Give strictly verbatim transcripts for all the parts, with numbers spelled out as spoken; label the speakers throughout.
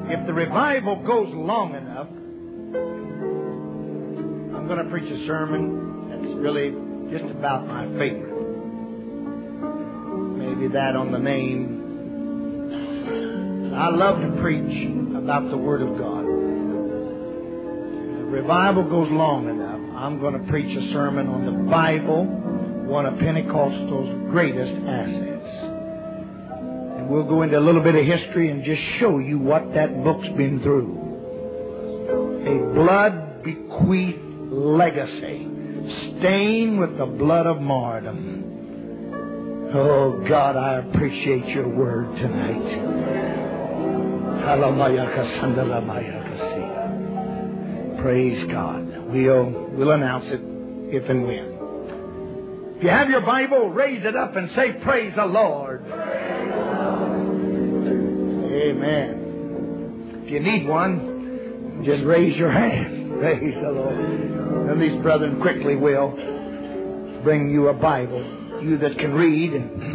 Speaker 1: if the revival goes long enough, I'm going to preach a sermon that's really just about my favorite. Maybe that on the name. I love to preach about the Word of God. If the revival goes long enough, I'm going to preach a sermon on the Bible, one of Pentecostal's greatest assets. And we'll go into a little bit of history and just show you what that book's been through. A blood-bequeathed legacy, stained with the blood of martyrdom. Oh, God, I appreciate your word tonight. Praise God. We'll, we'll announce it if and when. If you have your Bible, raise it up and say, praise the Lord. Praise the Lord. Amen. If you need one, just raise your hand. Praise the Lord. And these brethren quickly will bring you a Bible. You that can read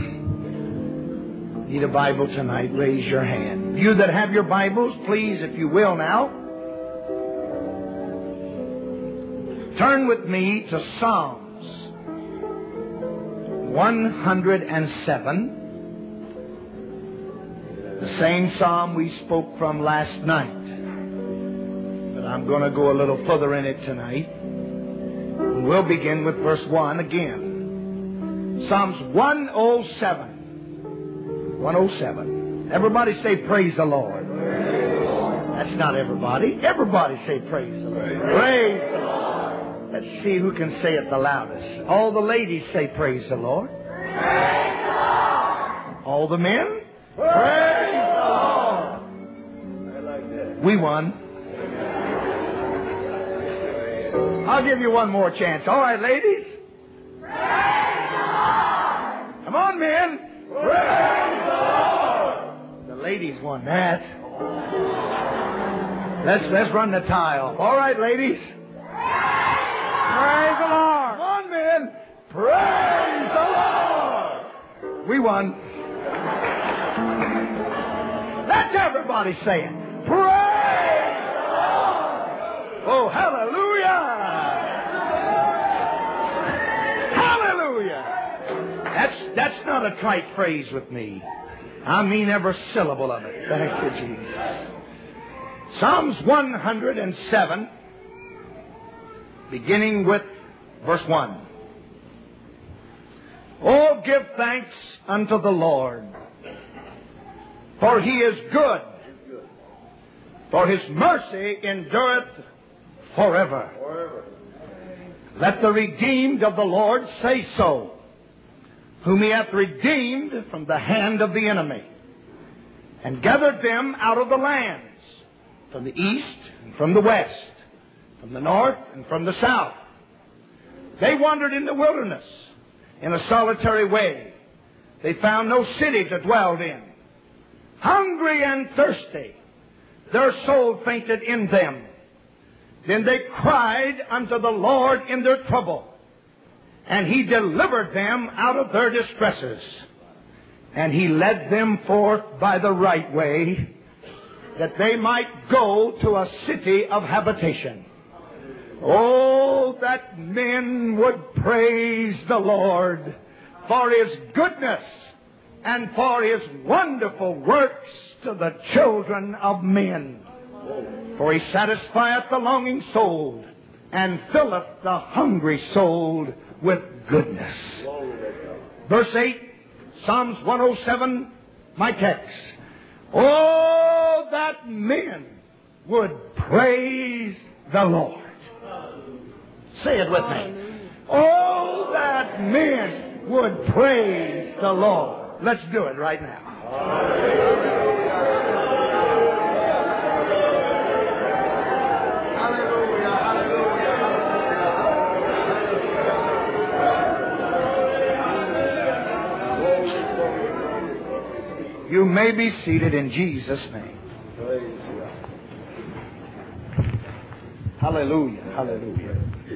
Speaker 1: and need a Bible tonight, raise your hand. You that have your Bibles, please, if you will now, turn with me to Psalms one hundred seven. The same psalm we spoke from last night. But I'm going to go a little further in it tonight. And we'll begin with verse one again. Psalms one oh seven. one oh seven. Everybody say, praise the Lord. Praise the Lord. That's not everybody. Everybody say, praise the Lord. Praise, praise the Lord. Let's see who can say it the loudest. All the ladies say, praise the Lord. Praise the Lord. All the men? Praise the Lord. I like that. We won. I'll give you one more chance. All right, ladies. Praise the Lord. Come on, men. Praise the Lord. The ladies won that. Let's let's run the tie off. All right, ladies. Praise the Lord. Come on, men. Praise the Lord. We won. Let's everybody say it. Praise the Lord. Oh, hallelujah. Hallelujah. That's, that's not a trite phrase with me. I mean every syllable of it. Thank you, Jesus. Psalms one hundred seven, beginning with verse one. Oh, give thanks unto the Lord, for He is good, for His mercy endureth forever. Let the redeemed of the Lord say so, whom He hath redeemed from the hand of the enemy, and gathered them out of the lands, from the east and from the west, from the north and from the south. They wandered in the wilderness in a solitary way. They found no city to dwell in. Hungry and thirsty, their soul fainted in them. Then they cried unto the Lord in their trouble, and He delivered them out of their distresses. And He led them forth by the right way, that they might go to a city of habitation. Oh, that men would praise the Lord for His goodness and for His wonderful works to the children of men. For He satisfieth the longing soul, and filleth the hungry soul with goodness. Verse eight, Psalms one oh seven, my text. Oh, that men would praise the Lord. Say it with me. Oh, that men would praise the Lord. Let's do it right now. You may be seated in Jesus' name. Hallelujah. Hallelujah.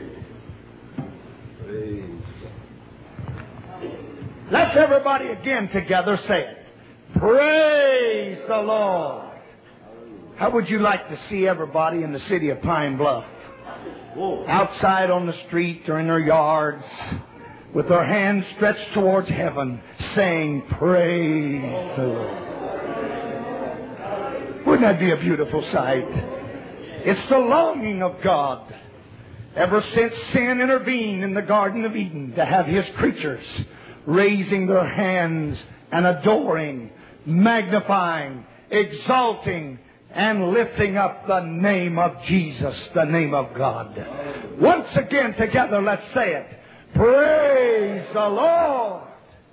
Speaker 1: Let's everybody again together say it. Praise the Lord. How would you like to see everybody in the city of Pine Bluff, outside on the street or in their yards, with their hands stretched towards heaven, saying, praise the Lord? Wouldn't that be a beautiful sight? It's the longing of God, ever since sin intervened in the Garden of Eden, to have His creatures raising their hands and adoring, magnifying, exalting, and lifting up the name of Jesus, the name of God. Once again together, let's say it. Praise the Lord.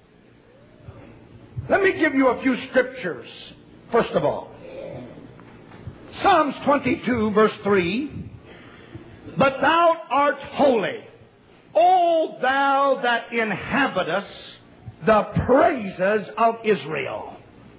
Speaker 1: Let me give you a few scriptures. First of all, Psalms twenty-two, verse three. But thou art holy, O thou that inhabitest the praises of Israel.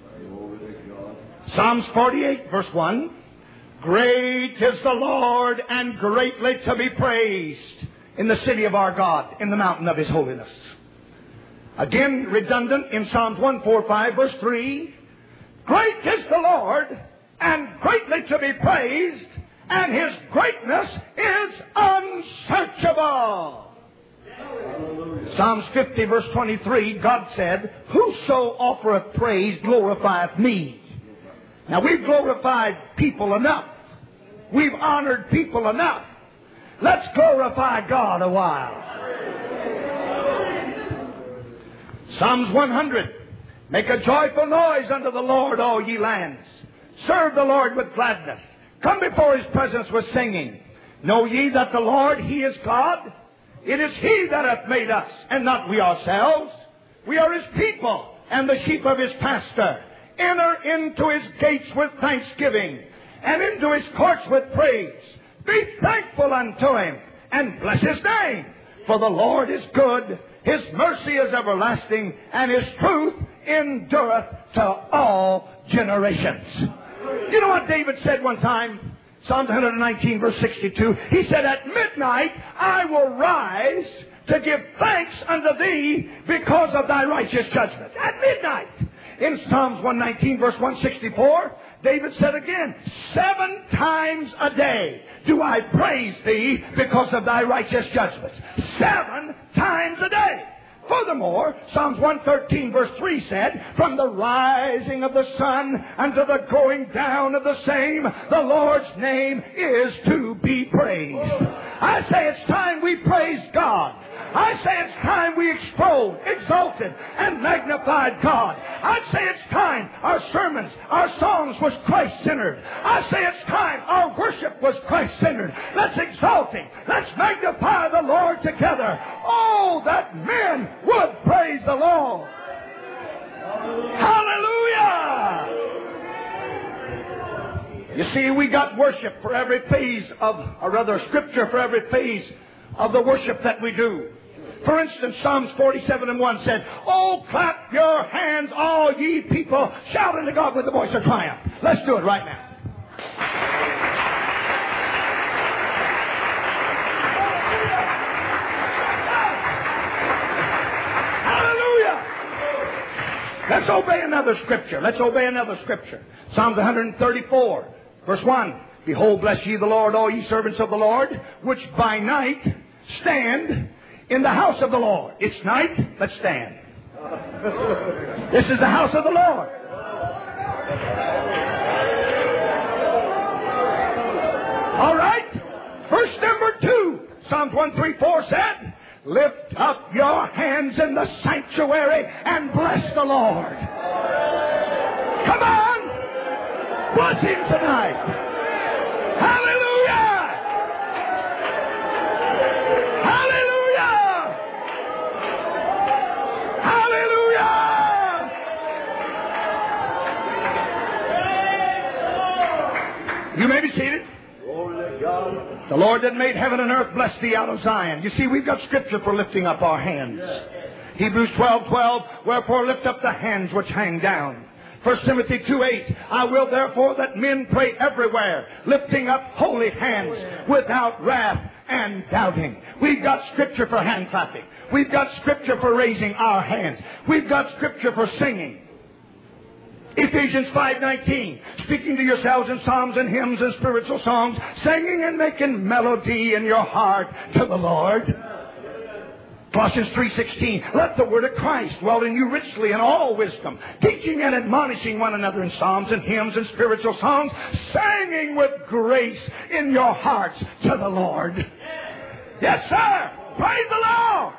Speaker 1: Psalms forty-eight, verse one. Great is the Lord, and greatly to be praised in the city of our God, in the mountain of His holiness. Again, redundant in Psalms one forty-five, verse three. Great is the Lord, and greatly to be praised, and His greatness is unsearchable. Psalms fifty, verse twenty-three, God said, whoso offereth praise glorifieth me. Now, we've glorified people enough. We've honored people enough. Let's glorify God a while. Psalms one hundred. Make a joyful noise unto the Lord, all ye lands. Serve the Lord with gladness. Come before His presence with singing. Know ye that the Lord, He is God. It is He that hath made us, and not we ourselves. We are His people, and the sheep of His pasture. Enter into His gates with thanksgiving, and into His courts with praise. Be thankful unto Him, and bless His name. For the Lord is good, His mercy is everlasting, and His truth endureth to all generations. You know what David said one time? Psalm one nineteen, verse sixty-two. He said, at midnight I will rise to give thanks unto Thee because of Thy righteous judgment. At midnight. In Psalms one nineteen, verse one sixty-four, David said again, seven times a day do I praise Thee because of Thy righteous judgments. Seven times a day. Furthermore, Psalms one thirteen, verse three said, from the rising of the sun unto the going down of the same, the Lord's name is to be praised. I say it's time we praise God. I say it's time we extolled, exalted, and magnified God. I say it's time our sermons, our songs was Christ-centered. I say it's time our worship was Christ-centered. Let's exalt Him. Let's magnify the Lord together. Oh, that men would praise the Lord. Hallelujah! You see, we got worship for every phase of, or rather scripture for every phase of the worship that we do. For instance, Psalms forty-seven and one said, oh, clap your hands, all ye people, shout unto God with the voice of triumph. Let's do it right now. Hallelujah! Let's obey another scripture. Let's obey another scripture. Psalms one thirty-four, verse one. Behold, bless ye the Lord, all ye servants of the Lord, which by night stand in the house of the Lord. It's night, let's stand. This is the house of the Lord. All right. Verse number two. Psalms one thirty-four said, lift up your hands in the sanctuary and bless the Lord. Come on. Bless Him tonight. Hallelujah. Hallelujah. Hallelujah. You may be seated. The Lord that made heaven and earth bless thee out of Zion. You see, we've got scripture for lifting up our hands. Hebrews twelve twelve, wherefore lift up the hands which hang down. First Timothy two eight, I will therefore that men pray everywhere, lifting up holy hands without wrath and doubting. We've got scripture for hand clapping. We've got scripture for raising our hands. We've got scripture for singing. Ephesians five nineteen, speaking to yourselves in psalms and hymns and spiritual songs, singing and making melody in your heart to the Lord. Colossians three sixteen, let the word of Christ dwell in you richly in all wisdom, teaching and admonishing one another in psalms and hymns and spiritual songs, singing with grace in your hearts to the Lord. Yes, sir. Praise the Lord.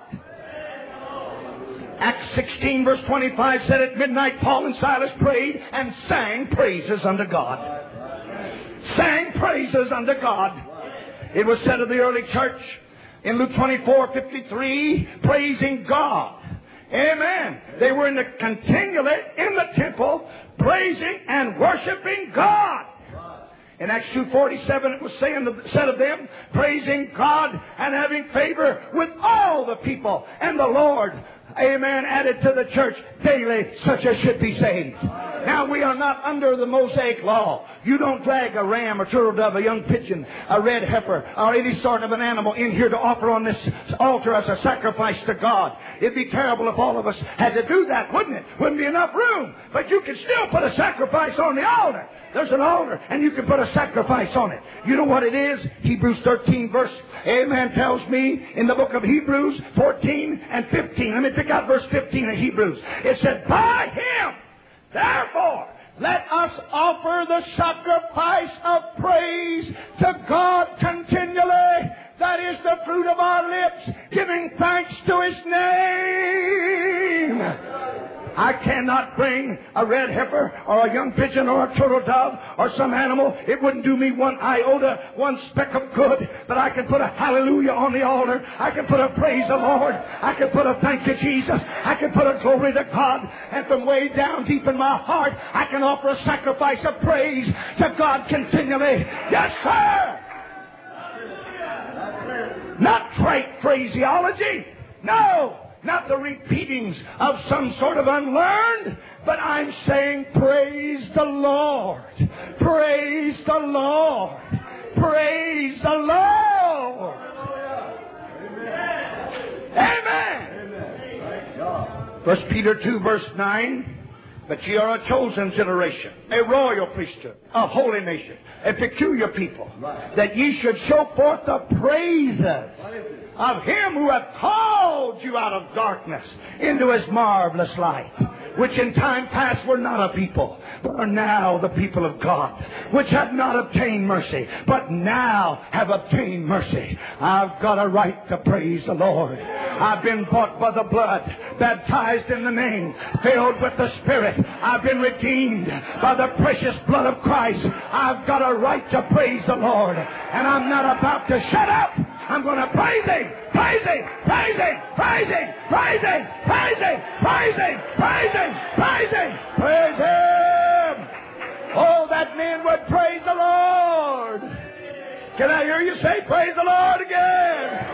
Speaker 1: Acts sixteen verse twenty-five said at midnight Paul and Silas prayed and sang praises unto God. Sang praises unto God. It was said of the early church in Luke twenty-four fifty-three, praising God. Amen. They were in the continually in the temple praising and worshiping God. In Acts two forty-seven it was saying, said of them, praising God and having favor with all the people. And the Lord, amen, added to the church daily such as should be saved. Now we are not under the Mosaic law. You don't drag a ram, a turtle dove, a young pigeon, a red heifer, or any sort of an animal in here to offer on this altar as a sacrifice to God. It'd be terrible if all of us had to do that, wouldn't it? Wouldn't be enough room. But you can still put a sacrifice on the altar. There's an altar, and you can put a sacrifice on it. You know what it is? Hebrews thirteen verse, amen, tells me in the book of Hebrews fourteen and fifteen. Let me pick out verse fifteen of Hebrews. It said, by Him, therefore, let us offer the sacrifice of praise to God continually. That is the fruit of our lips, giving thanks to His name. I cannot bring a red heifer or a young pigeon or a turtle dove or some animal. It wouldn't do me one iota, one speck of good. But I can put a hallelujah on the altar. I can put a praise the Lord. I can put a thank you, Jesus. I can put a glory to God. And from way down deep in my heart, I can offer a sacrifice of praise to God continually. Yes, sir. Not trite phraseology. No. Not the repeatings of some sort of unlearned, but I'm saying praise the Lord. Praise the Lord. Praise the Lord. Amen. First Peter two verse nine. But ye are a chosen generation, a royal priesthood, a holy nation, a peculiar people, that ye should show forth the praises of Him who hath called you out of darkness into His marvelous light, which in time past were not a people, but are now the people of God, which have not obtained mercy, but now have obtained mercy. I've got a right to praise the Lord. I've been bought by the blood, baptized in the name, filled with the Spirit. I've been redeemed by the precious blood of Christ. I've got a right to praise the Lord, and I'm not about to shut up. I'm going to praise Him, praise Him, praise Him, praise Him, praise Him, praise Him, praise Him, praise Him, praise Him, praise Him. Oh, that man would praise the Lord. Can I hear you say, praise the Lord again?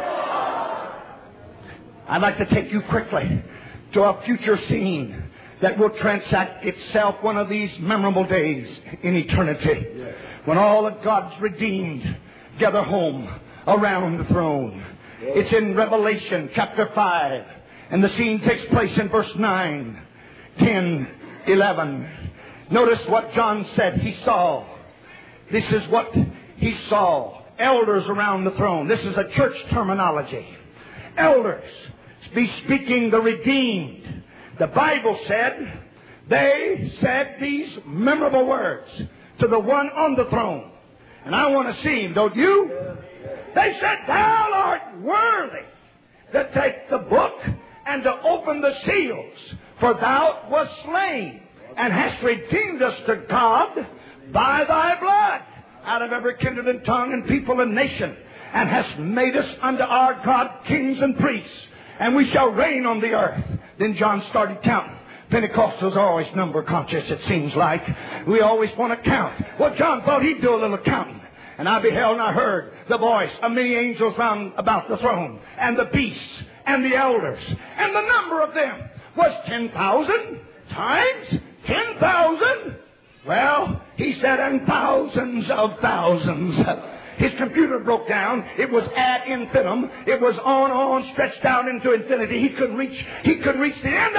Speaker 1: I'd like to take you quickly to a future scene that will transact itself one of these memorable days in eternity, when all of God's redeemed gather home around the throne. It's in Revelation chapter five, and the scene takes place in verse nine, ten, eleven. Notice what John said he saw. This is what he saw. Elders around the throne. This is a church terminology. Elders be speaking the redeemed. The Bible said they said these memorable words to the one on the throne. And I want to see him, don't you? They said, thou art worthy to take the book and to open the seals, for thou wast slain and hast redeemed us to God by thy blood out of every kindred and tongue and people and nation, and hast made us unto our God kings and priests, and we shall reign on the earth. Then John started counting. Pentecostals are always number conscious, it seems like. We always want to count. Well, John thought he'd do a little counting. And I beheld and I heard the voice of many angels round about the throne, and the beasts, and the elders. And the number of them was ten thousand times ten thousand. Well, he said, and thousands of thousands. His computer broke down. It was ad infinitum. It was on, on, stretched out into infinity. He couldn't reach, he couldn't reach the end of it.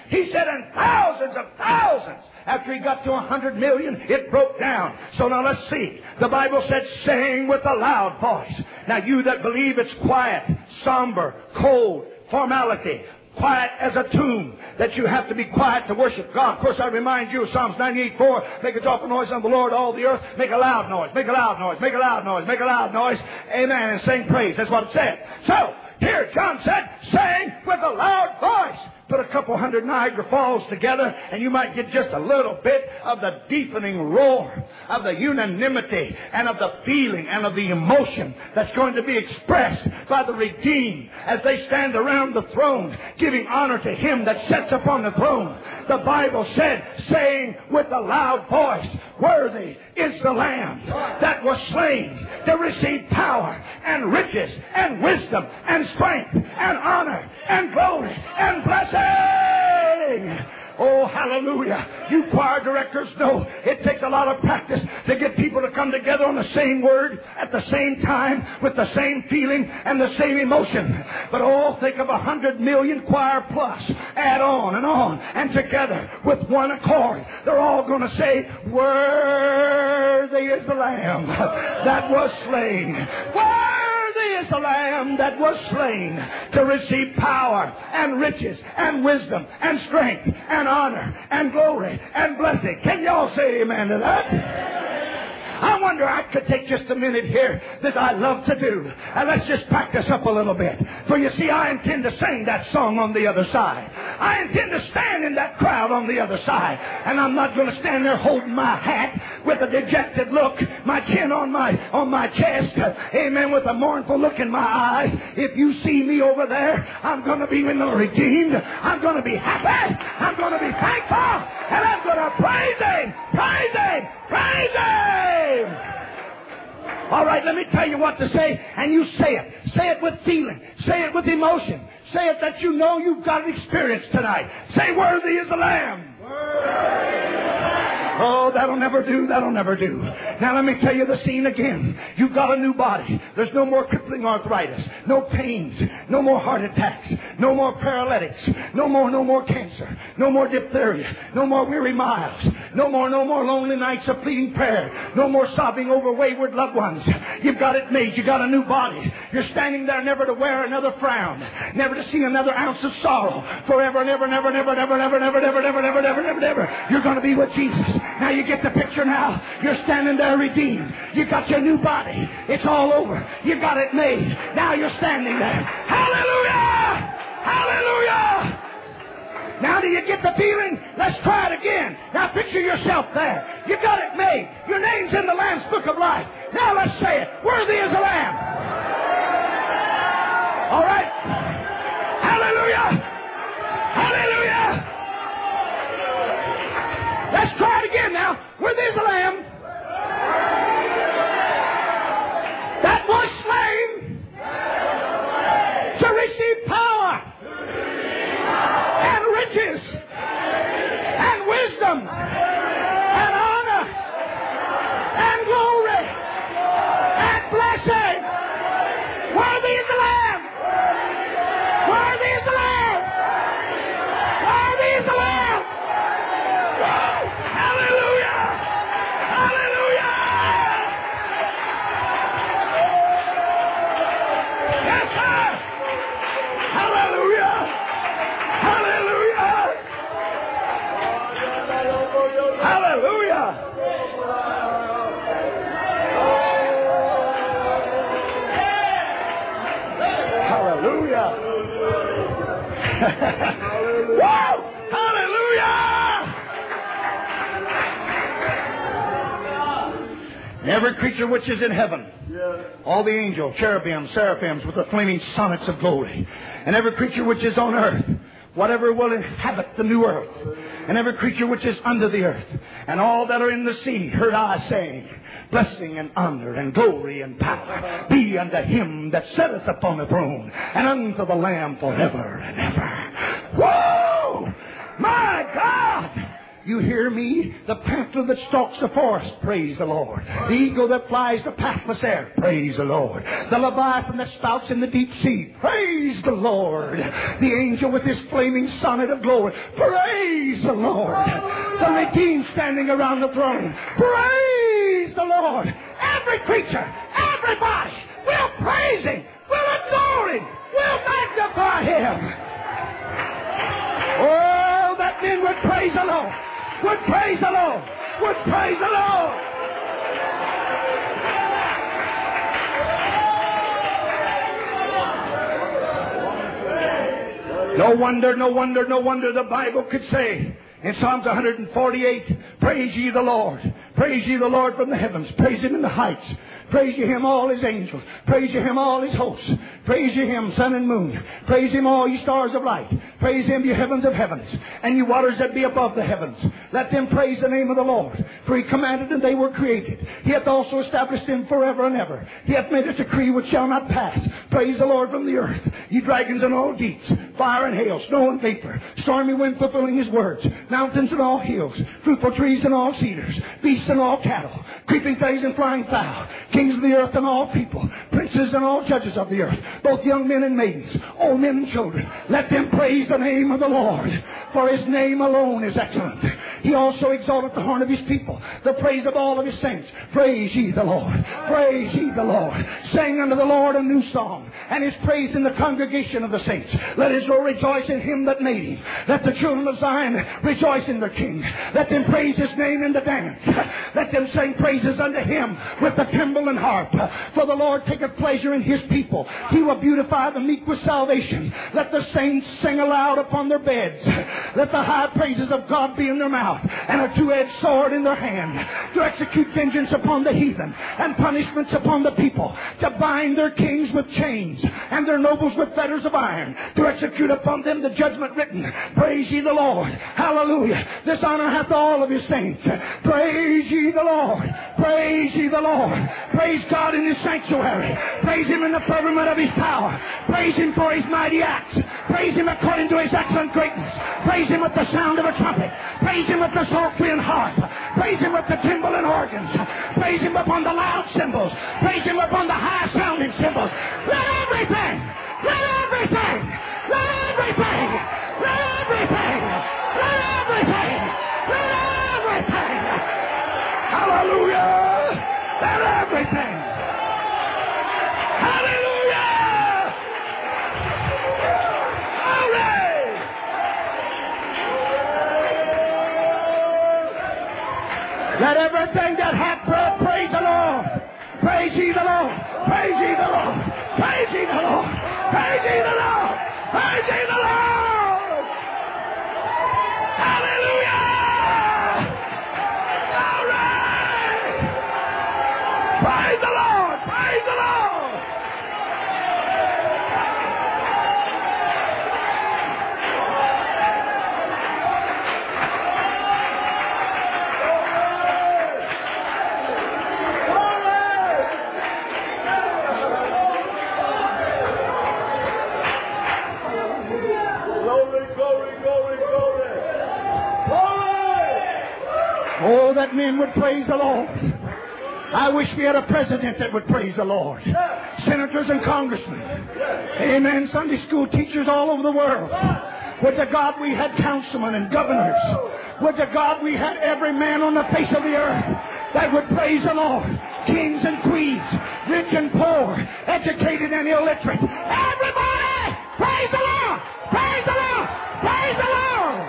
Speaker 1: He said, and thousands of thousands. After he got to a hundred million, it broke down. So now let's see. The Bible said, sing with a loud voice. Now you that believe it's quiet, somber, cold, formality, quiet as a tomb, that you have to be quiet to worship God. Of course, I remind you of Psalms ninety-eight four, make a joyful noise unto the Lord, all the earth. Make a loud noise, make a loud noise, make a loud noise, make a loud noise. Amen. And sing praise. That's what it said. So, here John said, sing with a loud voice. Put a couple hundred Niagara Falls together and you might get just a little bit of the deepening roar of the unanimity and of the feeling and of the emotion that's going to be expressed by the redeemed as they stand around the throne giving honor to Him that sits upon the throne. The Bible said, saying with a loud voice, worthy is the Lamb that was slain to receive power and riches and wisdom and strength and honor and glory and blessing. Oh, hallelujah. You choir directors know it takes a lot of practice to get people to come together on the same word at the same time with the same feeling and the same emotion. But oh, think of a hundred million choir plus. Add on and on and together with one accord. They're all going to say, worthy is the Lamb that was slain. Worthy is the Lamb that was slain to receive power and riches and wisdom and strength and honor and glory and blessing. Can y'all say amen to that? I wonder, I could take just a minute here that I love to do. And let's just practice up a little bit. For you see, I intend to sing that song on the other side. I intend to stand in that crowd on the other side. And I'm not going to stand there holding my hat with a dejected look, my chin on my on my chest, amen, with a mournful look in my eyes. If you see me over there, I'm going to be in the redeemed. I'm going to be happy. I'm going to be thankful. And I'm going to praise Him, praise Him, praise Him. All right, let me tell you what to say, and you say it. Say it with feeling. Say it with emotion. Say it that you know you've got an experience tonight. Say, worthy is the Lamb. Oh, that'll never do. That'll never do. Now let me tell you the scene again. You've got a new body. There's no more crippling arthritis. No pains. No more heart attacks. No more paralytics. No more, no more cancer. No more diphtheria. No more weary miles. No more, no more lonely nights of pleading prayer. No more sobbing over wayward loved ones. You've got it made. You got a new body. You're standing there never to wear another frown. Never to see another ounce of sorrow. Forever, never, never, never, never, never, never, never, never, never, never, never, never. You're going to be with Jesus. Now you get the picture now. You're standing there redeemed. You got your new body. It's all over. You got it made. Now you're standing there. Hallelujah! Hallelujah! Now do you get the feeling? Let's try it again. Now picture yourself there. You got it made. Your name's in the Lamb's Book of Life. Now let's say it. Worthy is the Lamb. All right. Hallelujah! Hallelujah! Let's try it again now. Worthy is the Lamb that was slain to receive power and riches and wisdom and honor and glory and blessing. Worthy is the Lamb. Worthy is the Lamb. Worthy is the Lamb. Hallelujah! Hallelujah! Woo! Hallelujah! And every creature which is in heaven, all the angels, cherubim, seraphims with the flaming sonnets of glory, and every creature which is on earth, whatever will inhabit the new earth, and every creature which is under the earth, and all that are in the sea, heard I saying, blessing and honor and glory and power be unto Him that sitteth upon the throne, and unto the Lamb forever and ever. Whoa! My God! You hear me? The panther that stalks the forest, praise the Lord. The eagle that flies the pathless air, praise the Lord. The leviathan that spouts in the deep sea, praise the Lord. The angel with his flaming sonnet of glory, praise the Lord. The redeemed standing around the throne, praise the Lord. Every creature, everybody will praise Him, will adore Him, will magnify Him. Oh, that men would praise the Lord, would praise the Lord, would praise the Lord. No wonder, no wonder, no wonder the Bible could say in Psalms one forty-eight, praise ye the Lord. Praise ye the Lord from the heavens. Praise Him in the heights. Praise ye Him, all His angels. Praise ye Him, all His hosts. Praise ye Him, sun and moon. Praise Him, all ye stars of light. Praise Him, ye heavens of heavens, and ye waters that be above the heavens. Let them praise the name of the Lord. For He commanded, and they were created. He hath also established them forever and ever. He hath made a decree which shall not pass. Praise the Lord from the earth, ye dragons and all deeps, fire and hail, snow and vapor, stormy wind fulfilling His words, mountains and all hills, fruitful trees and all cedars, beasts and all cattle, creeping things and flying fowl, kings of the earth and all people, princes and all judges of the earth, both young men and maidens, old men and children. Let them praise the name of the Lord, for His name alone is excellent. He also exalteth the horn of His people, the praise of all of His saints. Praise ye the Lord, praise ye the Lord. Sing unto the Lord a new song, and His praise in the congregation of the saints. Let Israel rejoice in Him that made Him. Let the children of Zion rejoice in their King. Let them praise His name in the dance. Let them sing praises unto Him with the timbrel and harp. For the Lord taketh pleasure in His people. He will beautify the meek with salvation. Let the saints sing aloud upon their beds. Let the high praises of God be in their mouth, and a two-edged sword in their hand, to execute vengeance upon the heathen, and punishments upon the people, to bind their kings with chains, and their nobles with fetters of iron, to execute upon them the judgment written. Praise ye the Lord. Hallelujah. This honor hath all of His saints. Praise ye the Lord. Praise ye the Lord. Praise God in His sanctuary. Praise Him in the firmament of His power. Praise Him for His mighty acts. Praise Him according to His excellent greatness. Praise Him with the sound of a trumpet. Praise Him with the psaltery and harp. Praise Him with the timbrel and organs. Praise Him upon the loud cymbals. Praise Him upon the high sounding cymbals. Let everything, let everything, let everything, let everything, let everything, let everything. Hallelujah. Let everything. Hallelujah. Glory. Let everything that hath breath praise the Lord. Praise ye the Lord. Praise ye the Lord. Praise ye the Lord. Praise ye the Lord. Praise ye the Lord. Hallelujah. Glory. Praise the Lord. Praise the Lord. Oh, that men would praise the Lord. I wish we had a president that would praise the Lord. Senators and congressmen. Amen. Sunday school teachers all over the world. Would to God we had councilmen and governors. Would to God we had every man on the face of the earth that would praise the Lord. Kings and queens, rich and poor, educated and illiterate. Everybody, praise the Lord! Praise the Lord! Praise the Lord!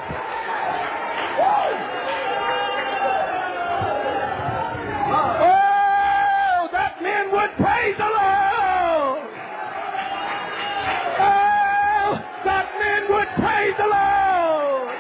Speaker 1: Oh, that men would praise the Lord! Oh, that men would praise the Lord!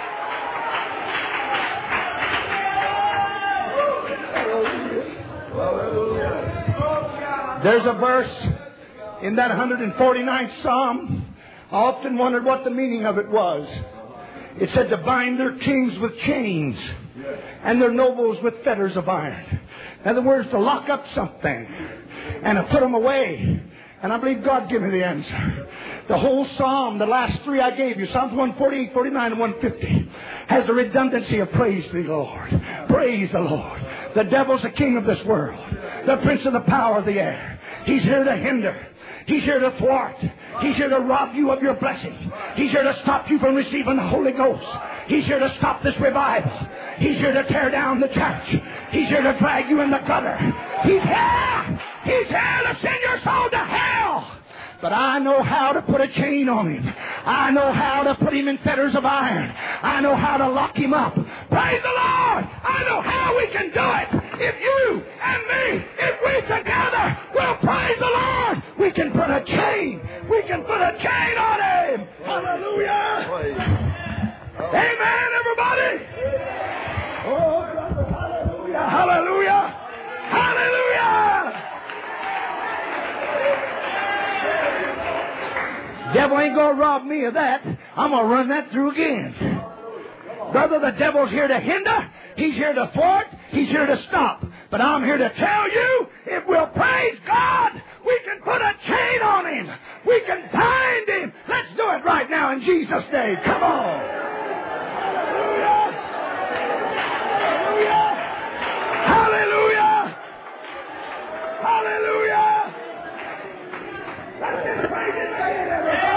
Speaker 1: There's a verse in that one hundred forty-ninth Psalm. I often wondered what the meaning of it was. It said to bind their kings with chains and their nobles with fetters of iron. In other words, to lock up something and to put them away And I believe God gave me the answer. The whole psalm, the last three I gave you, Psalms one forty-eight, forty-nine, and one fifty, has the redundancy of praise the Lord. Praise the Lord. The devil's the king of this world. The prince of the power of the air. He's here to hinder. He's here to thwart. He's here to rob you of your blessing. He's here to stop you from receiving the Holy Ghost. He's here to stop this revival. He's here to tear down the church. He's here to drag you in the gutter. He's here. He's here to send your soul to hell. But I know how to put a chain on him. I know how to put him in fetters of iron. I know how to lock him up. Praise the Lord. I know how we can do it. If you and me, if we together will praise the Lord, we can put a chain. We can put a chain on him. Hallelujah. Amen, everybody. Oh, brother, hallelujah. Hallelujah. Hallelujah. Devil ain't going to rob me of that. I'm going to run that through again. Brother, the devil's here to hinder. He's here to thwart. He's here to stop. But I'm here to tell you, if we'll praise God, we can put a chain on him. We can bind him. Let's do it right now in Jesus' name. Come on. Hallelujah. Hallelujah. Hallelujah. Let's get praise his name, everybody.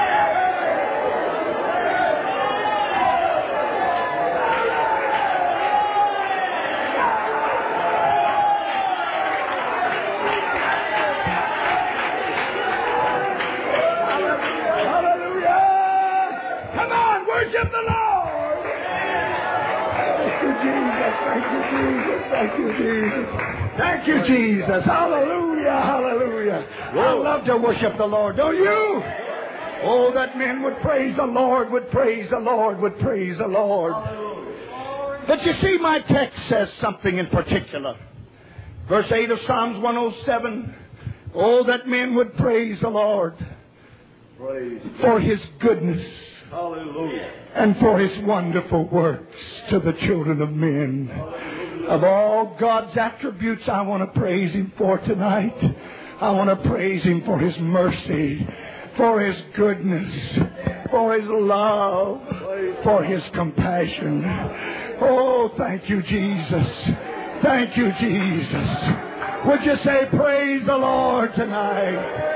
Speaker 1: Worship the Lord. Thank you, Jesus. Thank you, Jesus. Thank you, Jesus. Thank you, Jesus. Hallelujah. Hallelujah. I love to worship the Lord, don't you? Oh, that men would praise the Lord, would praise the Lord, would praise the Lord. But you see, my text says something in particular. Verse eight of Psalms one oh seven. Oh, that men would praise the Lord for his goodness. Hallelujah. And for his wonderful works to the children of men. Hallelujah. Of all God's attributes, I want to praise him for tonight. I want to praise him for his mercy, for his goodness, for his love, for his compassion. Oh, thank you, Jesus. Thank you, Jesus. Would you say praise the Lord tonight?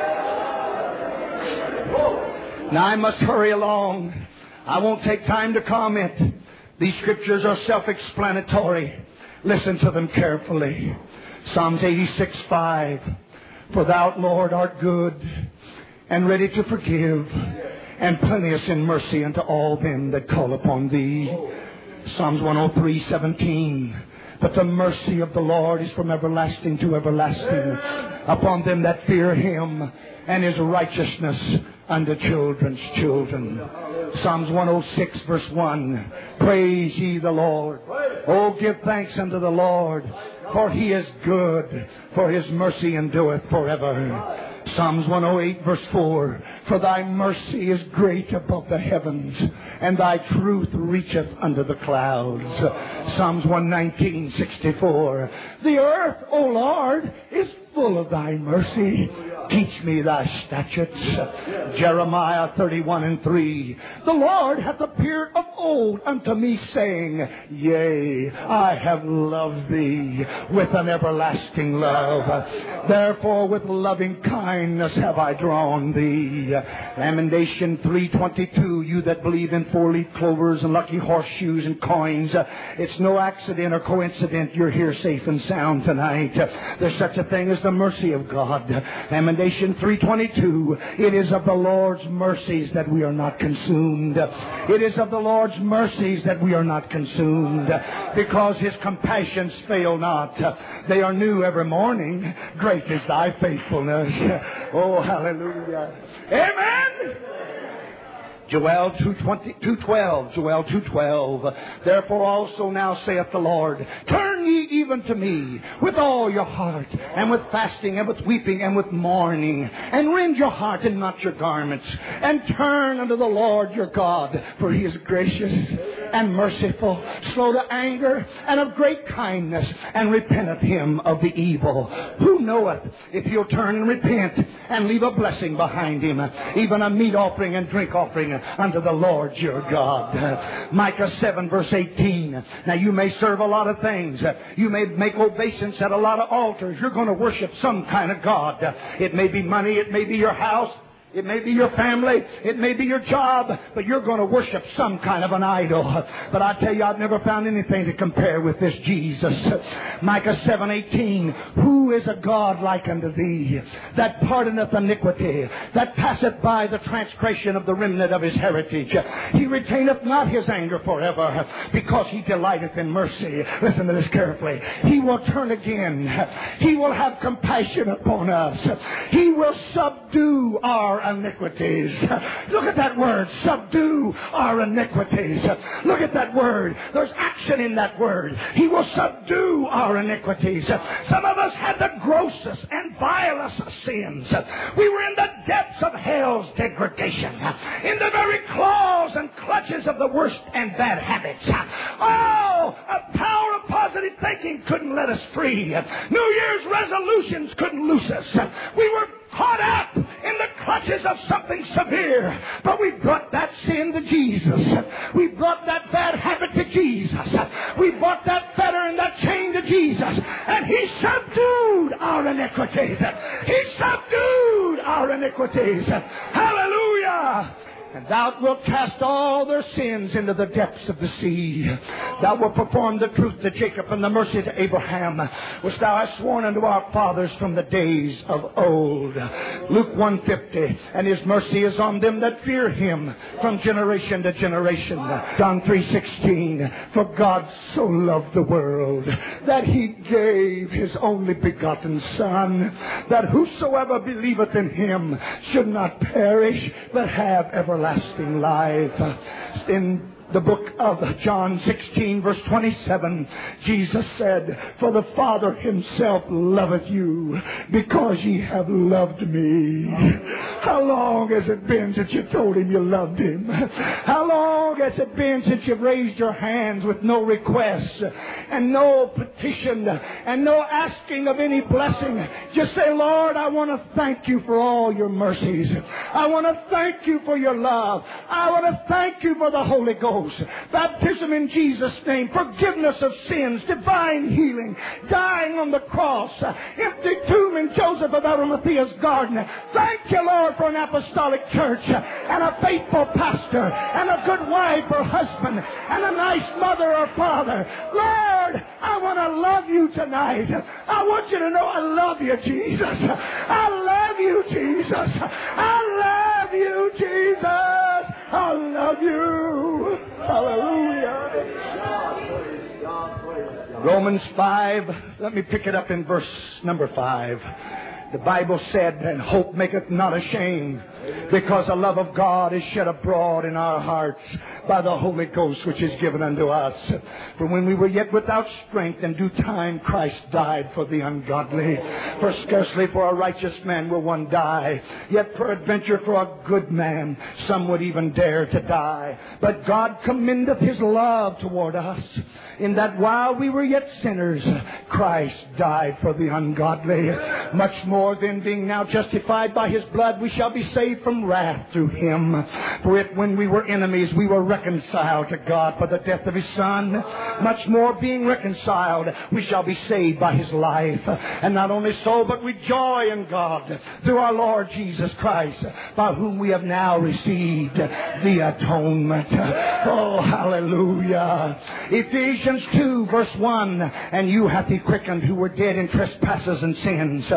Speaker 1: Now I must hurry along. I won't take time to comment. These scriptures are self-explanatory. Listen to them carefully. Psalms eighty-six, five. For thou, Lord, art good and ready to forgive, and plenteous in mercy unto all them that call upon thee. Psalms one oh three, seventeen. But the mercy of the Lord is from everlasting to everlasting upon them that fear him, and his righteousness unto children's children. Psalms one oh six, verse one. Praise ye the Lord. Oh, give thanks unto the Lord, for he is good, for his mercy endureth forever. Psalms one oh eight, verse four. For thy mercy is great above the heavens, and thy truth reacheth unto the clouds. Psalms one nineteen, sixty-four. The earth, O Lord, is full of thy mercy. Teach me thy statutes. Jeremiah thirty-one and three. The Lord hath appeared of old unto me, saying, Yea, I have loved thee with an everlasting love. Therefore with loving kindness have I drawn thee. Lamentation three twenty-two. You that believe in four-leaf clovers and lucky horseshoes and coins, it's no accident or coincidence you're here safe and sound tonight. There's such a thing as the mercy of God. Lamentation three twenty-two. It is of the Lord's mercies that we are not consumed. It is of the Lord's mercies that we are not consumed, because his compassions fail not. They are new every morning. Great is thy faithfulness. Oh, hallelujah. Amen. Joel two twelve. Joel two twelve. Therefore also now saith the Lord, turn ye even to me with all your heart, and with fasting, and with weeping, and with mourning, and rend your heart and not your garments, and turn unto the Lord your God, for he is gracious and merciful, slow to anger, and of great kindness, and repenteth him of the evil. Who knoweth if you'll turn and repent and leave a blessing behind him, even a meat offering and drink offering unto the Lord your God. Micah seven verse eighteen. Now you may serve a lot of things. You may make obeisance at a lot of altars. You're going to worship some kind of God. It may be money. It may be your house. It may be your family. It may be your job. But you're going to worship some kind of an idol. But I tell you, I've never found anything to compare with this Jesus. Micah seven eighteen. Who is a God like unto thee, that pardoneth iniquity, that passeth by the transgression of the remnant of his heritage? He retaineth not his anger forever, because he delighteth in mercy. Listen to this carefully. He will turn again. He will have compassion upon us. He will subdue our iniquities. Look at that word, subdue our iniquities. Look at that word. There's action in that word. He will subdue our iniquities. Some of us had the grossest and vilest of sins. We were in the depths of hell's degradation, in the very claws and clutches of the worst and bad habits. Oh, a power of positive thinking couldn't let us free. New Year's resolutions couldn't loose us. We were caught up in the clutches of something severe. But we brought that sin to Jesus. We brought that bad habit to Jesus. We brought that fetter and that chain to Jesus. And he subdued our iniquities. He subdued our iniquities. Hallelujah. And thou wilt cast all their sins into the depths of the sea. Thou wilt perform the truth to Jacob and the mercy to Abraham, which thou hast sworn unto our fathers from the days of old. Luke one fifty. And his mercy is on them that fear him from generation to generation. John three sixteen. For God so loved the world that he gave his only begotten Son, that whosoever believeth in him should not perish, but have everlasting Everlasting life. In the book of John sixteen verse twenty-seven, Jesus said, for the Father himself loveth you, because ye have loved me. How long has it been since you told him you loved him? How long has it been since you've raised your hands with no requests and no petition and no asking of any blessing? Just say, Lord, I want to thank you for all your mercies. I want to thank you for your love. I want to thank you for the Holy Ghost. Baptism in Jesus' name, forgiveness of sins, divine healing, dying on the cross, empty tomb in Joseph of Arimathea's garden. Thank you, Lord, for an apostolic church and a faithful pastor and a good wife or husband and a nice mother or father. Lord, I want to love you tonight. I want you to know I love you, Jesus. I love you, Jesus. I love you, Jesus. I love you. Hallelujah. Romans five, let me pick it up in verse number five. The Bible said, and hope maketh not ashamed, because the love of God is shed abroad in our hearts by the Holy Ghost which is given unto us. For when we were yet without strength, in due time Christ died for the ungodly. For scarcely for a righteous man will one die, yet peradventure for a good man some would even dare to die. But God commendeth his love toward us, in that while we were yet sinners, Christ died for the ungodly. Much more then, being now justified by his blood, we shall be saved from wrath through him. For if when we were enemies we were reconciled to God by the death of his Son, much more being reconciled we shall be saved by his life. And not only so, but we joy in God through our Lord Jesus Christ, by whom we have now received the atonement. Oh, hallelujah. Ephesians two verse one. And you hath he quickened who were dead in trespasses and sins,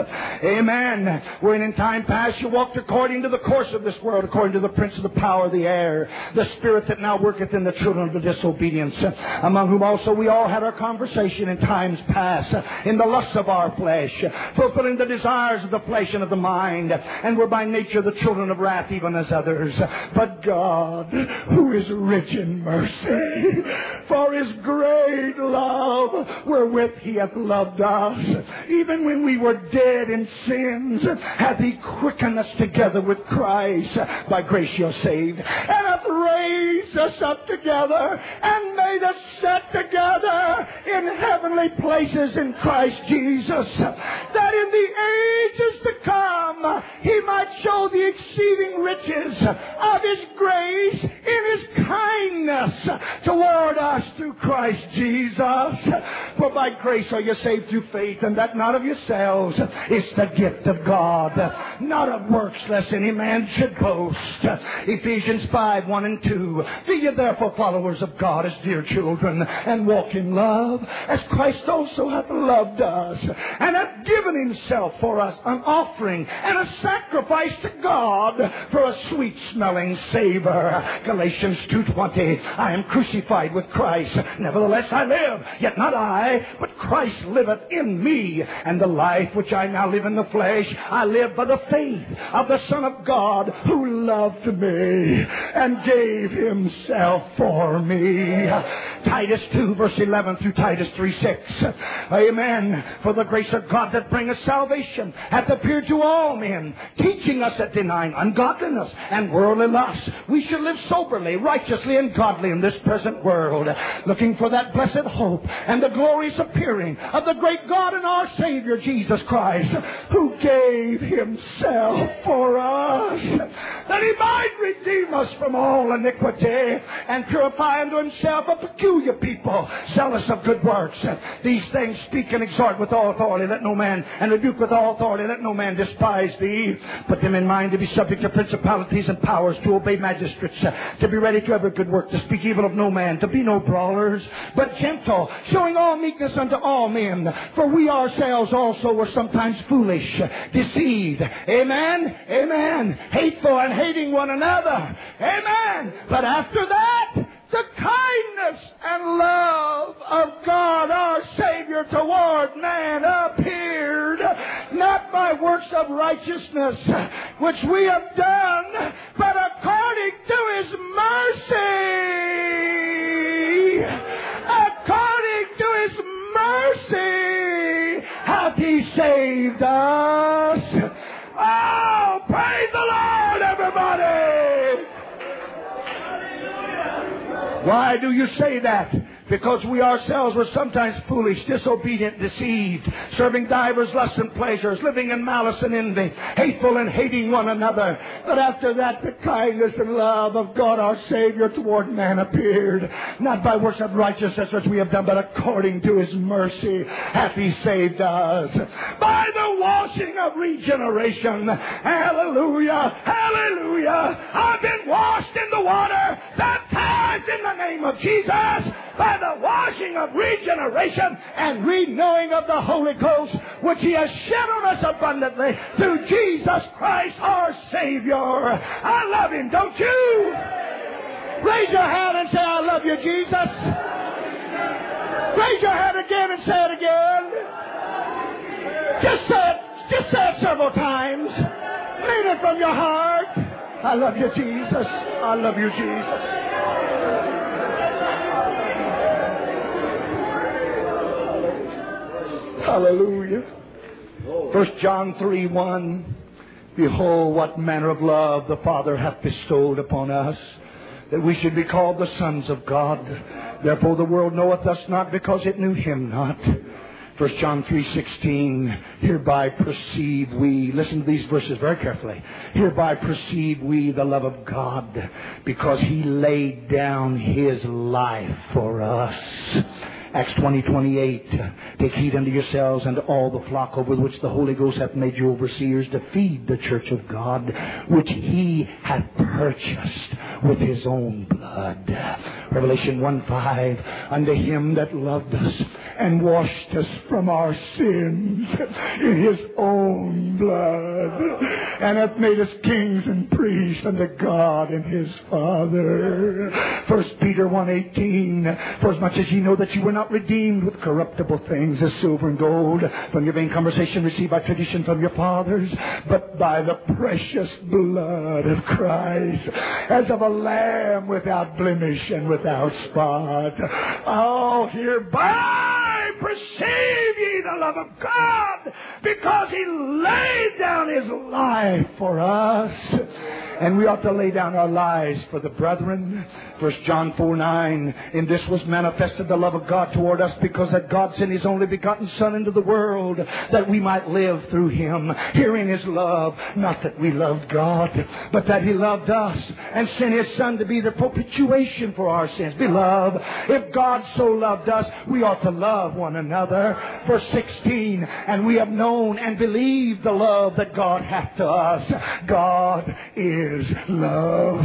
Speaker 1: Amen. When in time past you walked according to the course of this world, according to the prince of the power of the air, the spirit that now worketh in the children of the disobedience, among whom also we all had our conversation in times past, in the lusts of our flesh, fulfilling the desires of the flesh and of the mind, and were by nature the children of wrath, even as others. But God, who is rich in mercy, for His great love wherewith He hath loved us, even when we were dead in sins, hath He quickened us together with Christ. By grace you're saved, and hath raised us up together, and made us sit together in heavenly places in Christ Jesus, that in the ages to come He might show the exceeding riches of His grace in His kindness toward us through Christ Jesus. For by grace are you saved through faith, and that not of yourselves. It's the gift of God, not of works, lest any man should boast. Ephesians five, one and two. Be ye therefore followers of God as dear children, and walk in love, as Christ also hath loved us, and hath given Himself for us an offering and a sacrifice to God for a sweet-smelling savor. Galatians two twenty. I am crucified with Christ. Nevertheless I live, yet not I, but Christ liveth in me. And the life which I now live in the flesh, I live by the faith of the Son of God, who loved me and gave Himself for me. Titus two, verse eleven through Titus three, six. Amen. For the grace of God that bringeth salvation hath appeared to all men, teaching us that denying ungodliness and worldly lusts, we should live soberly, righteously, and godly in this present world, looking for that blessed hope and the glorious appearing of the great God and our Savior Jesus Christ, who gave Himself for us, that He might redeem us from all iniquity, and purify unto Himself a peculiar people, zealous of good works. These things speak and exhort with all authority, let no man, and rebuke with all authority, let no man despise thee. Put them in mind to be subject to principalities and powers, to obey magistrates, to be ready to every good work, to speak evil of no man, to be no brawlers, but gentle, showing all meekness unto all men. For we ourselves also were sometimes foolish, deceived, amen, amen, hateful and hating one another, amen. But after that, the kindness and love of God our Savior toward man appeared, not by works of righteousness which we have done, but according to His mercy. According to His mercy hath He saved us. Oh, praise the Lord, everybody! Why do you say that? Because we ourselves were sometimes foolish, disobedient, deceived, serving divers lusts and pleasures, living in malice and envy, hateful and hating one another. But after that, the kindness and love of God our Savior toward man appeared, not by works of righteousness which we have done, but according to His mercy hath He saved us, by the washing of regeneration. Hallelujah! Hallelujah! I've been washed in the water, baptized in the name of Jesus, by the washing of regeneration and renewing of the Holy Ghost, which He has shed on us abundantly through Jesus Christ our Savior. I love Him, don't you? Raise your hand and say, I love you, Jesus. Raise your hand again and say it again. Just say it, just say it several times. Mean it from your heart. I love you, Jesus. I love you, Jesus. Hallelujah. First John three, one. Behold, what manner of love the Father hath bestowed upon us, that we should be called the sons of God. Therefore the world knoweth us not, because it knew Him not. First John three sixteen, hereby perceive we, listen to these verses very carefully, hereby perceive we the love of God, because He laid down His life for us. Acts twenty, twenty-eight, take heed unto yourselves and to all the flock over which the Holy Ghost hath made you overseers, to feed the church of God, which He hath purchased with His own blood. blood. Revelation one five, unto him that loved us and washed us from our sins in his own blood, and hath made us kings and priests unto God and his Father. First Peter one eighteen, for as much as ye know that you were not redeemed with corruptible things as silver and gold from your vain conversation received by tradition from your fathers, but by the precious blood of Christ, as of a lamb without blemish and without spot. Oh, hereby perceive ye the love of God, because he laid down his life for us. And we ought to lay down our lives for the brethren. First John four nine, in this was manifested the love of God toward us, because that God sent his only begotten Son into the world, that we might live through him. Herein is love, not that we loved God, but that he loved us and sent his Son to be the propitiation for our sins. Beloved, if God so loved us, we ought to love one another. Verse sixteen, and we have known and believed the love that God hath to us. God is love.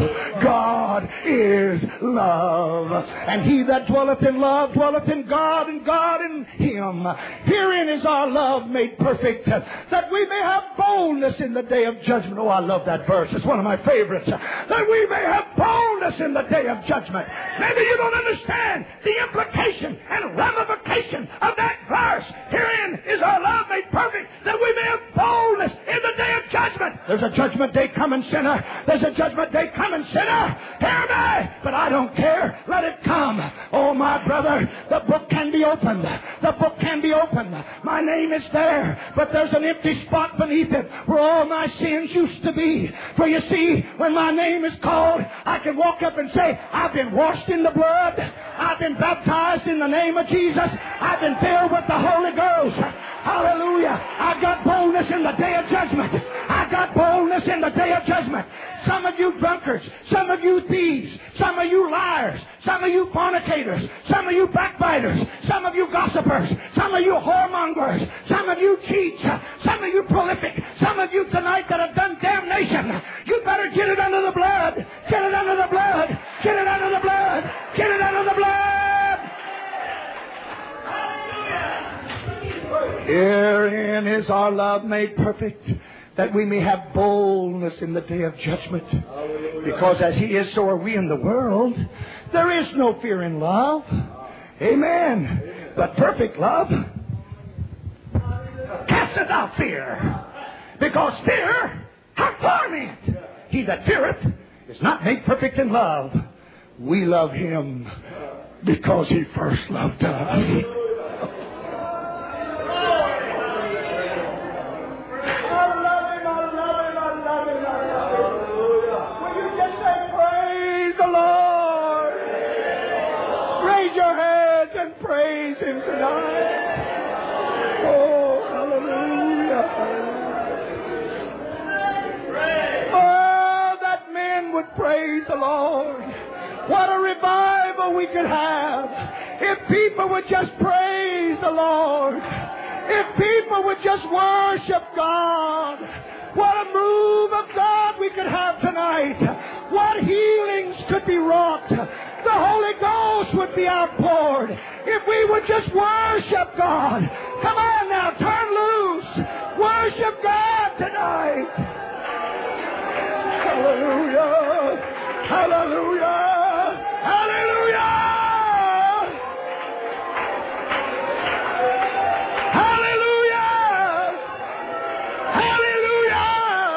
Speaker 1: God is love. And he that dwelleth in love dwelleth in God, and God in him. Herein is our love made perfect, that we may have boldness in the day of judgment. Oh, I love that verse. It's one of my favorites. That we may have boldness in the day of judgment. Maybe you don't understand the implication and ramification of that verse. Herein is our love made perfect, that we may have boldness in the day of judgment. There's a judgment day coming, sinner. There's a judgment day coming, sinner. Hear me, but I don't care. Let it come. Oh, my brother, the book can be opened. The book can be opened. My name is there, but there's an empty spot beneath it where all my sins used to be. For you see, when my name is called, I can walk up and say, I've been washed in the blood. I've been baptized in the name of Jesus. I've been filled with the Holy Ghost. Hallelujah. I got boldness in the day of judgment. I got boldness in the day of judgment. Some of you drunkards, some of you thieves, some of you liars, some of you fornicators, some of you backbiters, some of you gossipers, some of you whoremongers, some of you cheats, some of you prolific, some of you tonight that have done damnation. You better get it under the blood. Get it under the blood. Get it under the blood. Get it under the blood. Herein is our love made perfect, that we may have boldness in the day of judgment. Because as he is, so are we in the world. There is no fear in love. Amen. But perfect love casteth out fear. Because fear hath torment. He that feareth is not made perfect in love. We love him because he first loved us. Praise him tonight. Oh, hallelujah. Oh, that men would praise the Lord. What a revival we could have if people would just praise the Lord. If people would just worship God. What a move of God we could have tonight. What healings could be wrought. The Holy Ghost would be outpoured if we would just worship God. Come on now, turn loose. Worship God tonight. Hallelujah. Hallelujah. Hallelujah. Hallelujah. Hallelujah.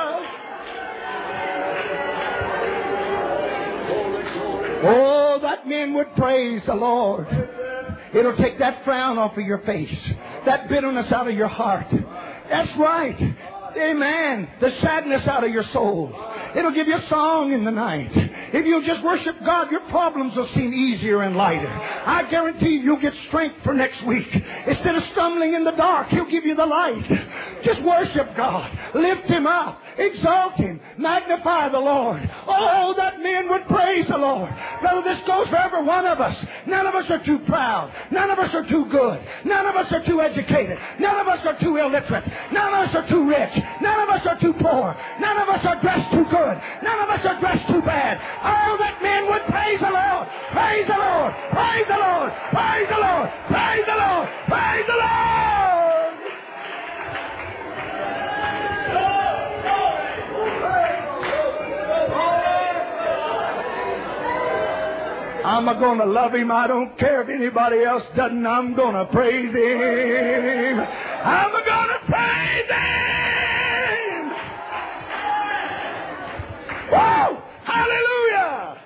Speaker 1: Oh, that men would praise the Lord. It'll take that frown off of your face, that bitterness out of your heart. That's right. Amen. The sadness out of your soul. It'll give you a song in the night. If you'll just worship God, your problems will seem easier and lighter. I guarantee you, you'll get strength for next week. Instead of stumbling in the dark, He'll give you the light. Just worship God. Lift Him up. Exalt Him. Magnify the Lord. Oh, that men would praise the Lord. Brother, this goes for every one of us. None of us are too proud. None of us are too good. None of us are too educated. None of us are too illiterate. None of us are too rich. None of us are too poor. None of us are dressed too good. None of us are dressed too bad. Oh, that men would praise the Lord. Praise the Lord! Praise the Lord! Praise the Lord! Praise the Lord! I'm going to love Him. I don't care if anybody else doesn't. I'm going to praise Him. I'm going to praise Him. Whoa! Hallelujah!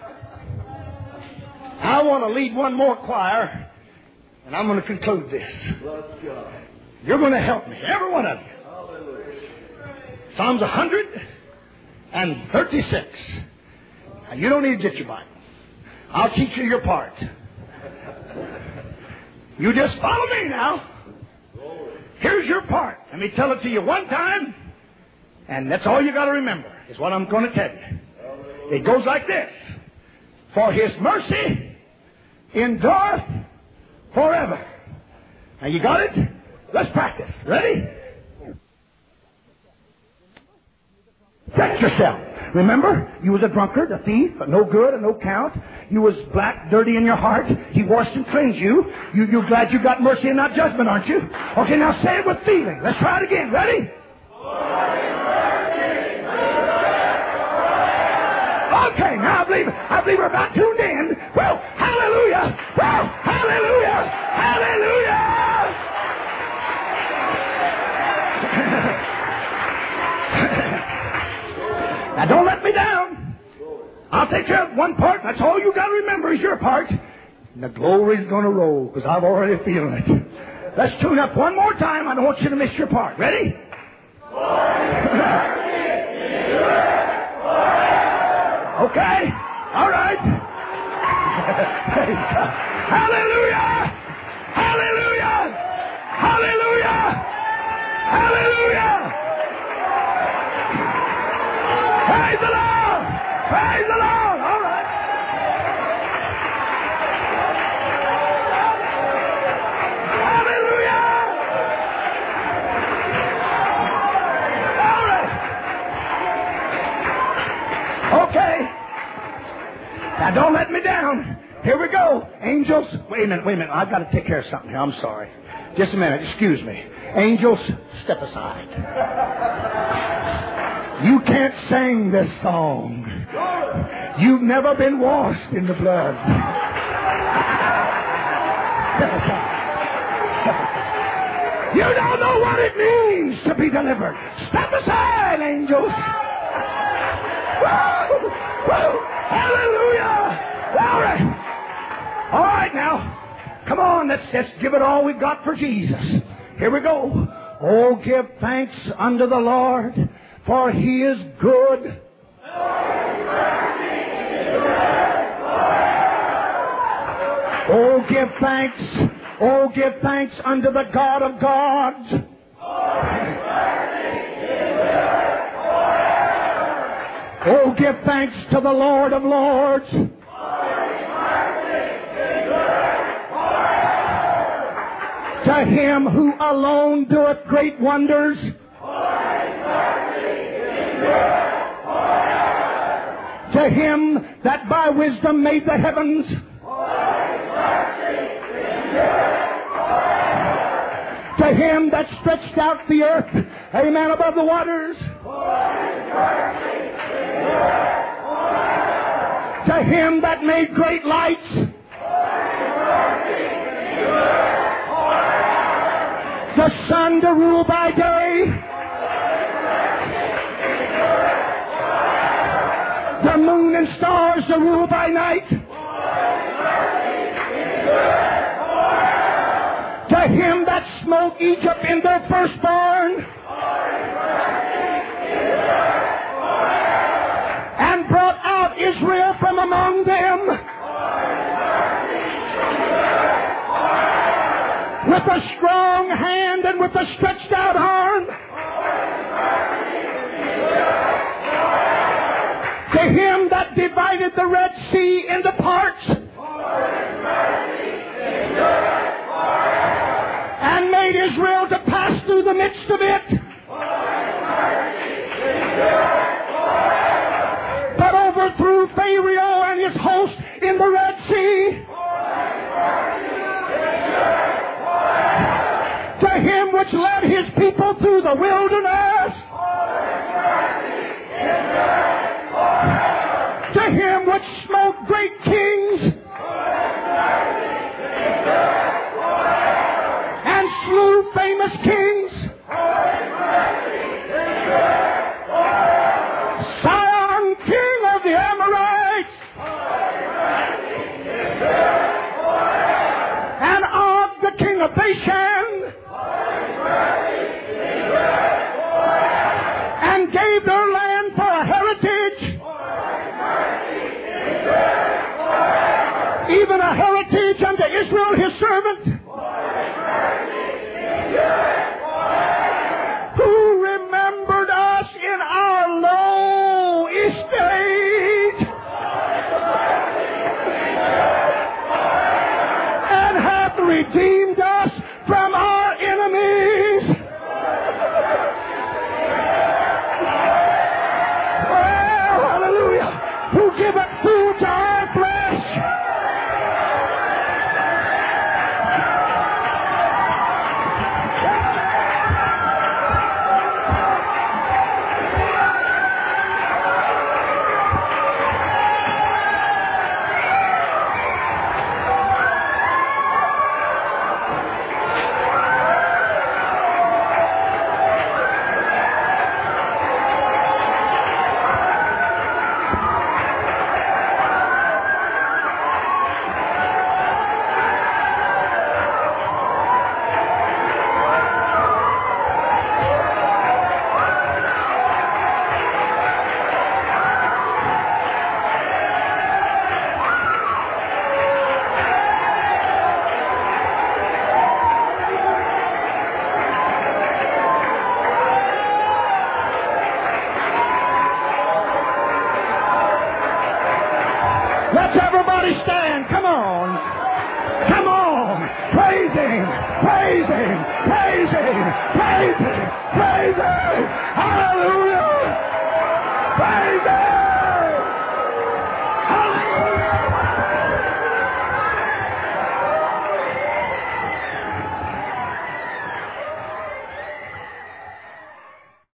Speaker 1: I want to lead one more choir, and I'm going to conclude this. You're going to help me, every one of you. Psalms one hundred thirty-six. Now, you don't need to get your Bible. I'll teach you your part. You just follow me now. Here's your part. Let me tell it to you one time, and that's all you got to remember, is what I'm going to tell you. It goes like this. For His mercy endureth forever. Now you got it? Let's practice. Ready? Check yourself. Remember, you was a drunkard, a thief, a no good, a no count. You was black, dirty in your heart. He washed and cleansed you. you. You're glad you got mercy and not judgment, aren't you? Okay, now say it with feeling. Let's try it again. Ready? Okay, now I believe, I believe we're about tuned in. Well, hallelujah! Well, hallelujah! Hallelujah! Now don't let me down. I'll take care of one part. That's all you got to remember is your part. And the glory's going to roll because I've already feeling it. Let's tune up one more time. I don't want you to miss your part. Ready? Okay. All right. Hallelujah. Hallelujah. Hallelujah. Hallelujah. Praise the Lord. Praise the Lord. All right. Hallelujah. All right. Okay. Now don't let me down. Here we go. Angels. Wait a minute, wait a minute. I've got to take care of something here. I'm sorry. Just a minute. Excuse me. Angels, step aside. You can't sing this song. You've never been washed in the blood. Step aside. Step aside. You don't know what it means to be delivered. Step aside, angels. Woo! Woo! Hallelujah! All right. All right now. Come on, let's just give it all we've got for Jesus. Here we go. Oh, give thanks unto the Lord, for He is good. Oh, give thanks. Oh, give thanks unto the God of gods. Oh, give thanks to the Lord of lords. To Him who alone doeth great wonders. To Him that by wisdom made the heavens. To Him that stretched out the earth, amen, above the waters. To Him that made great lights. The sun to rule by day. The moon and stars to rule by night. To Him that smote Egypt in their firstborn. And brought out Israel from among them. With a strong hand and with a stretched out arm. To Him that divided the Red Sea into parts. And made Israel to pass through the midst of it. But overthrew Pharaoh and his host in the Red Sea. which led his people through the wilderness. To him which smote great kings and slew famous kings. Sion, king of the Amorites, and Og, the king of Bashan, and gave their land for a heritage, even a heritage unto Israel his servant, who remembered us in our low estate and hath redeemed us from our enemies. Well, hallelujah. Who giveth food to our flesh. Let's everybody stand. Come on. Come on. Praise Him. Praise Him. Praise Him. Praise Him. Praise Him.